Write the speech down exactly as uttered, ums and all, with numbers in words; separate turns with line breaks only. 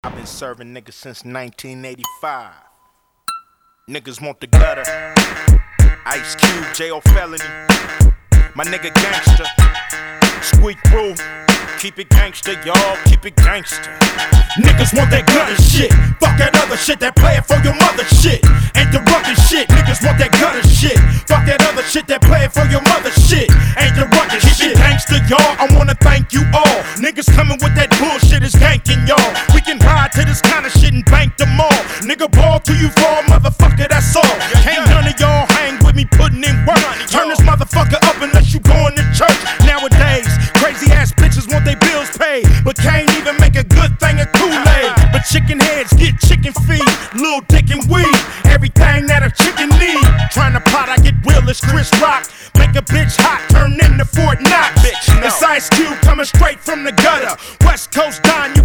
I've been serving niggas since nineteen eighty-five. Niggas want the gutter. Ice Cube, jail felony. My nigga gangster. Squeak through. Keep it gangster, y'all. Keep it gangster.
Niggas want that gutter shit. Fuck that other shit, that play it for your mother shit. Ain't the rugged shit. Niggas want that gutter shit. Fuck that other shit, that play it for your mother shit. Ain't the rugged shit. Keep it gangster, y'all. I wanna thank you all. Niggas coming with that bullshit is ganking y'all. We can ride to this kind of shit and bank them all. Nigga ball to you for a motherfucker, that's all. Can't none of y'all hang with me putting in work. Turn this motherfucker up unless you going to church. Nowadays, crazy ass bitches want their bills paid, but can't even make a good thing of Kool-Aid. But chicken heads get chicken feed, little dick and weed, everything that a chicken need. Trying to plot, I get real as Chris Rock. Make a bitch hot, turn into Fort Knox. It's Ice Cube coming straight from the gutter. West Coast Don, you